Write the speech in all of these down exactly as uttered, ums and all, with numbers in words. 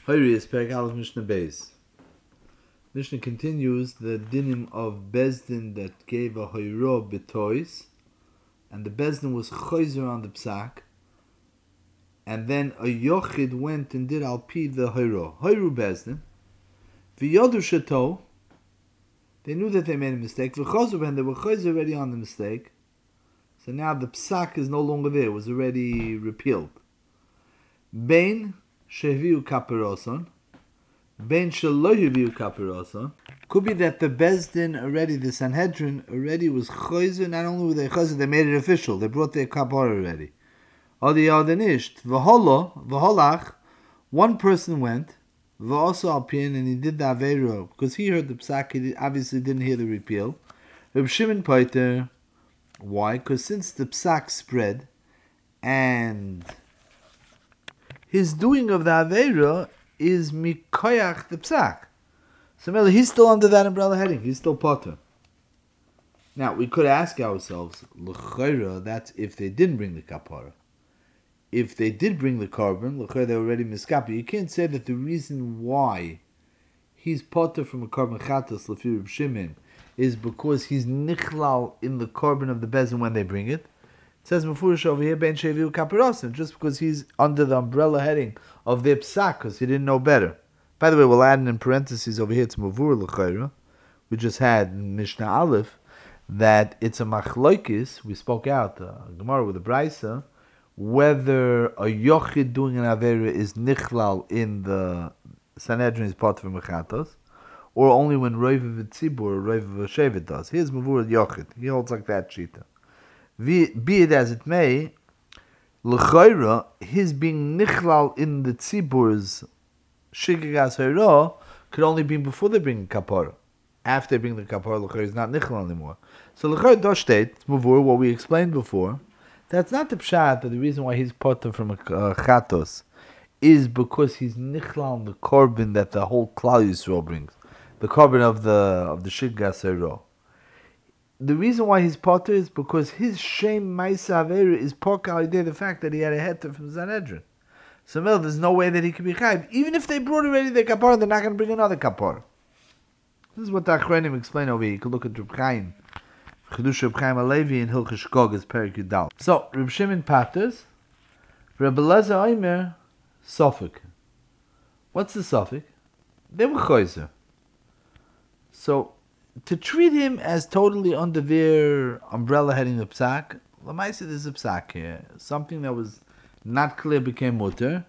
Hoyri is Perek Aleph Mishnah Beis. Mishnah continues the dinim of Bezdin that gave a hoyro betois, and the Bezdin was choizer on the psak, and then a yochid went and did alpi the hoyro. Hoyru Bezdin, v'yodu shato, they knew that they made a mistake, v'chozu and they were choizer already on the mistake, so now the psak is no longer there, it was already repealed. Bein sheviu kaperoson, bein shelo heviu kaperoson. Could be that the Bezdin already, the Sanhedrin already was choizer. Not only were they choizer, they made it official. They brought their kapara already. Adi yadenisht v'holo v'holach. One person went v'oso alpin and he did the aveiro because he heard the psak. He obviously didn't hear the repeal. Reb Shimon Paiter. Why? Because since the psak spread and his doing of the Aveira is mikoyach the psak. So he's still under that umbrella heading. He's still potter. Now, we could ask ourselves, l'chayra, that's if they didn't bring the kapara. If they did bring the carbon, l'chayra, they were already miskapa. You can't say that the reason why he's potter from a carbon chatos, l'fi Reb Shimon, is because he's nichlal in the carbon of the bezin when they bring it. It says Mefurish over here, Ben Sheviu Kapirosim, just because he's under the umbrella heading of the psak, because he didn't know better. By the way, we'll add in parentheses over here, it's Mavur L'chayra. We just had in Mishnah Aleph that it's a machloikis, we spoke out, uh, Gemara with the Braisa, whether a yochid doing an avera is nichlal in the Sanhedrin is part of Mechatos, or only when Roiv V'tzibur or Roiv V'shevet does. Here's Mavur Yochid. He holds like that shita. Be it as it may, l'chayra, his being nichlal in the tzibur's shigigas hayra could only be before they bring kapara. After they bring the kapara, l'chayra is not nichlal anymore. So l'chayra does state, muvur, what we explained before, that's not the pshat, that the reason why he's potter from a uh, chatos is because he's nichlal in the korban that the whole Klal Yisrael brings, the korban of the of the shigigas hayra. The reason why he's potter is because his shame ma'isa avera is poker idea the fact that he had a heter from Sanhedrin. So well, there's no way that he could be chayiv. Even if they brought already the kapara, they're not going to bring another kapara. This is what the Achronim explain over here. You can look at Reb Chaim, Chedush Reb Chaim Alevi and Hilchos Shkog Perek Yudal. So Reb Shimon patters, Reb Elazar Omer Sofik. What's the Sofik? They were choizer. So to treat him as totally under their umbrella heading of psak, Lamaisa there's a psak here. Something that was not clear became mutter.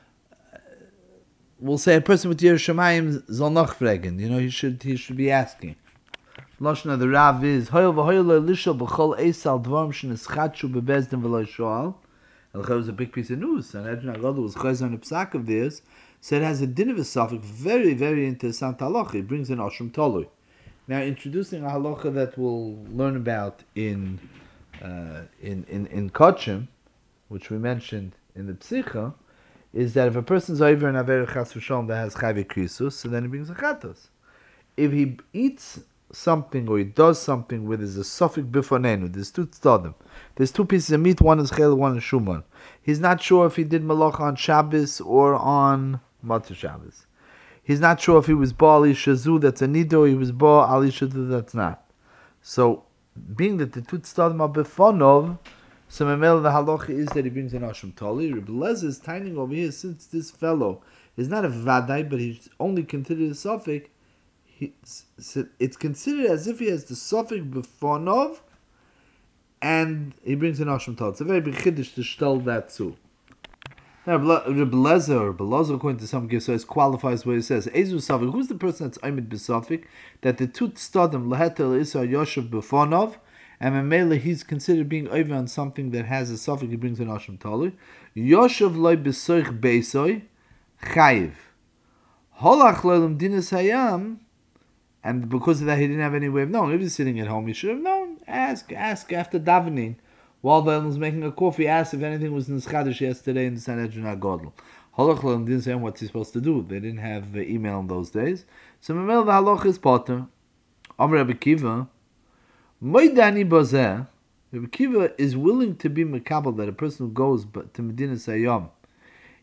We'll say a person with Yer Shamayim zol noch fragen. You know, he should he should be asking. Lashna the Rav is hoyel v'hoyel lo lishol b'chol eisal dvarim shenischatshu bebezdin v'lo shoal. And that was a big piece of news. And Adrian Agadol was chayzer on a psak of theirs. So it has a din of a suffix, very very interesting halacha. It brings in Ashram Tolui. Now, introducing a halacha that we'll learn about in uh, in in in Kochim, which we mentioned in the Psicha, is that if a person's over an aver chas v'shalom that has chayve krisus, so then he brings a chatos. If he eats something or he does something where there's a suffix bifonenu, there's two tzadim, there's two pieces of meat, one is chel, one is shuman. He's not sure if he did malacha on Shabbos or on Matzah Shabbos. He's not sure if he was ba ali shazu, that's a nido, he was ba ali shazu, that's not. So, being that the two tzadim are befonov, so memel the halacha is that he brings an asham tali. Reb Elazar is timing over here, since this fellow is not a vadai, but he's only considered a suffix, it's considered as if he has the suffix befonov, and he brings an asham tali. It's a very big chiddush to stel that too. Now, Reb Elazar, or Belazar, according to some Gesos, qualifies what he says. Ezu Safik, who's the person that's Aymed B'Safik? That the two tzadim, Lahetel Isa Yoshev B'Fonov, and Memele, he's considered being over on something that has a Safik, he brings an Asham Tali. Yoshev Loi B'Soich Beisoi, Chayiv. Holach Loilam Dinas Hayam, and because of that, he didn't have any way of knowing. If he's sitting at home, he should have known. Ask, ask after davening. While the was making a coffee, asked if anything was in Schadish yesterday in the Sanhedrin HaGodl. Holachlan didn't say what's he supposed to do. They didn't have uh, email in those days. So Memel the Halach is Potter. Amr Rabbi Kiva, Moidani Bozeh, Rabbi Kiva is willing to be Mekabel, that a person who goes to Medina Sayyam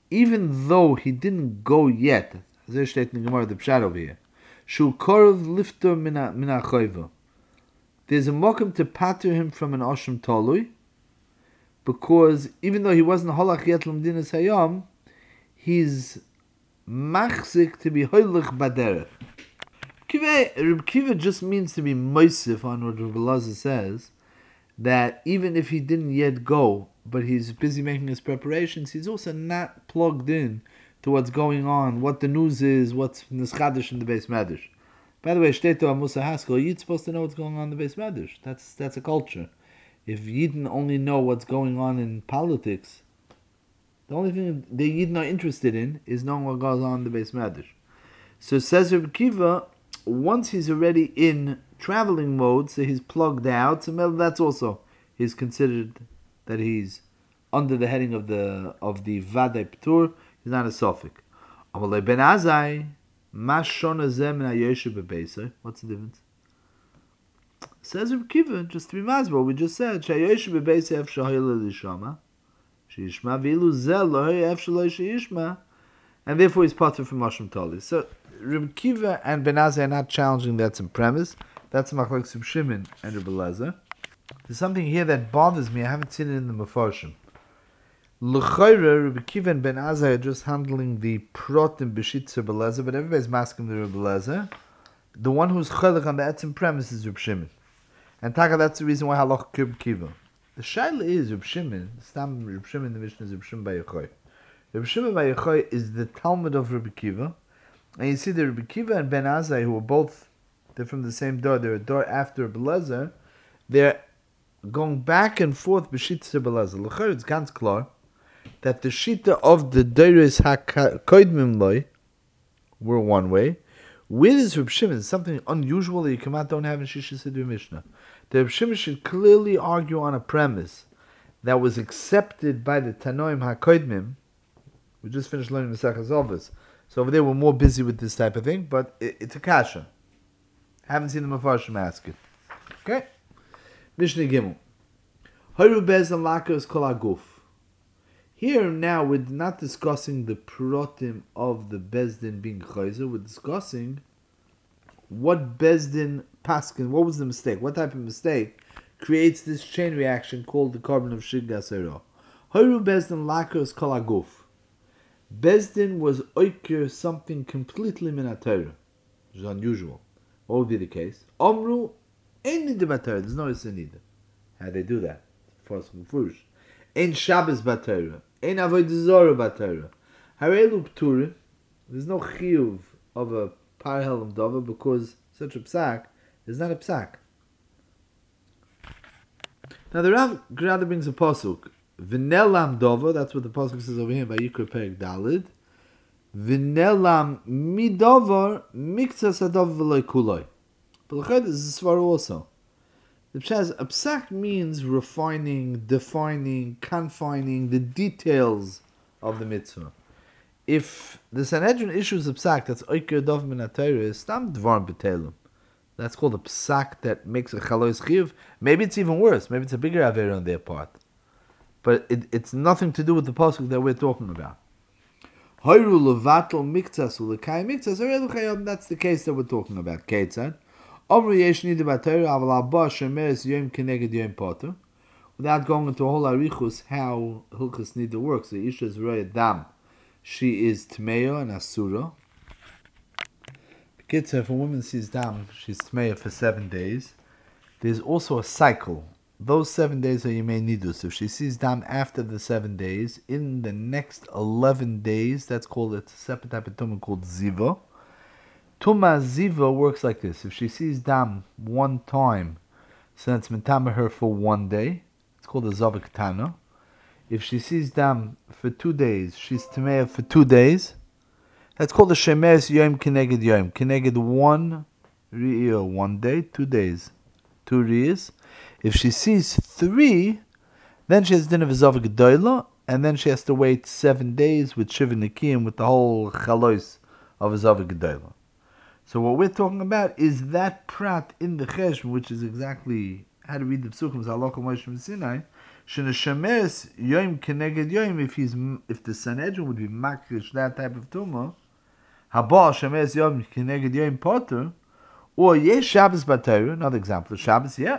even though he didn't go yet, there steht in the Gemara the pshat over here, Shu korov lifter mina mina choiva. There's a mokum to pater him from an osham tolui, because even though he wasn't holach yet l'mdinas hayom, he's machzik to be hoilich baderech. Reb Kiva just means to be moisif on what Reb Elazar says, that even if he didn't yet go, but he's busy making his preparations, he's also not plugged in to what's going on, what the news is, what's nischadish in the Beis Medrash. By the way, Shteto Musa Haskell, you're supposed to know what's going on in the Beis Medrash. That's that's a culture. If Yidden only know what's going on in politics, the only thing the Yidden are interested in is knowing what goes on in the Beis Medrash. So says Reb Kiva, once he's already in traveling mode, so he's plugged out, so that's also, he's considered that he's under the heading of the of the Vadai P'tur, he's not a Sophic. Amalei Ben Azai, What's the difference? Says Reb Kiva, just to be mazbah, we just said, Shayoshe bebeisei ef shahayla lishama, sheyishma v'ilu zel lohay ef shaloi sheyishma, and therefore he's part from Mashim Tali. So Reb Kiva and Ben Azai are not challenging that some premise. That's Machlokes Reb Shimon and Reb Elazar. There's something here that bothers me. I haven't seen it in the Mefarshim. L'chayra, Reb Kiva and Ben Azai are just handling the protim b'shitz Reb Elazar, but everybody's masking the Reb Elazar. The one who's chaylik on the etzim premise is Reb Shimon. And Taka, that's the reason why halach Reb Kiva. The shaila is Reb Shimon, Stam Reb Shimon, the Mishnah is Reb Shimon Bar Yochai. Reb Shimon Bar Yochai is the Talmud of Reb Kiva. And you see the Reb Kiva and Ben Azai, who are both, they're from the same door, they're a door after Reb Elazar, they're going back and forth b'shitz Reb Elazar. L'chayr, it's ganz klar that the shita of the Deiris HaKoidmim Loi were one way. With his Reb Shimon, something unusual that you come out don't have in Shisha Siddur Mishnah. The Reb Shimon should clearly argue on a premise that was accepted by the Tanoim HaKoidmim. We just finished learning the Mesechus Ovos, so over there we're more busy with this type of thing, but it, it's a kasha. Haven't seen the Mefarshim ask it. Okay? Mishnah Gimel. Hoyru bez and lakas kol aguf. Here now we're not discussing the protim of the Bezdin being chayzer. We're discussing what Bezdin paskin, what was the mistake, what type of mistake creates this chain reaction called the carbon of Shiggas Eiro. Hoyru Bezdin lakas kol aguf. Bezdin was oiker something completely minatayra, which is unusual. What would be the case? Omru ain't nida batayra. There's no issa nida. How they do that? For some furush. Ain't Shabbos batayra. Ain't avodah zora batayra. Harelu pturim. There's no chiyuv of a parhel of dova because such a psak is not a psak. Now the Rav Grada brings a pasuk. V'nelam dova, that's what the pasuk says over here by Yikra Perek Dalid. V'nelam midovar miktsas adov v'loy kuloi. But l'chad is a svar also. The pshat a psak means refining, defining, confining the details of the mitzvah. If the Sanhedrin issues a psak that's oiker dov min ha-Torah, stam dvar b'telem. That's called a psak that makes a chalois chiyuv. Maybe it's even worse. Maybe it's a bigger aver on their part. But it, it's nothing to do with the pasuk that we're talking about. Hoyru levatel miktsas ulekai miktsas arelu chayom. That's the case that we're talking about. Ketzad. Omru yesh nida b'Torah aval abba shemeres yom keneged yom poter. Without going into a whole arichus how hilchus nida works, the isha is roya dam. She is tmeya and asura. Ketzad, if a woman sees dam, she's tmeya for seven days. There's also a cycle. Those seven days are Yemei Nidus. If she sees dam after the seven days, in the next eleven days, that's called, it's a separate type of tumah called Ziva. Tumah Ziva works like this. If she sees dam one time, so that's Mentama her for one day. It's called a Zavak Tana. If she sees dam for two days, she's Tameya for two days. That's called a Shemeres Yom Keneged Yom. Keneged one Riyah, one day, two days. Two Riyahs. If she sees three, then she has din of a Zavak Gedoyla, and then she has to wait seven days with Shiva Nikiyim, with the whole chalois of a Zavak Gedoyla. So what we're talking about is that prat in the Cheshbon, which is exactly how to read the Psukim, Zalokal Moshe Sinai. Sheneshameres yoim keneged yoim, if he's if the Sanhedrin would be makrish that type of tumah, haba shemeres yoim keneged yoim potter, or yesh Shabbos b'Torah. Another example, Shabbos, yeah.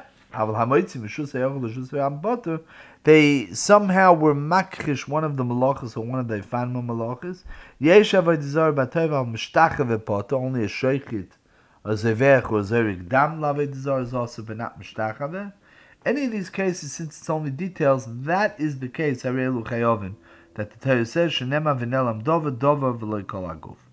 They somehow were makrish one of the malachas or one of the fanma malachas. Yesh avodah zarah b'Torah al mishtachave potter, only a sheichit, a zevech or zerik dam avodah zarah is also but not mishtachave. Any of these cases, since it's only details, that is the case, that the Torah says, Shenema v'nelam dova dova v'loy kol haguf.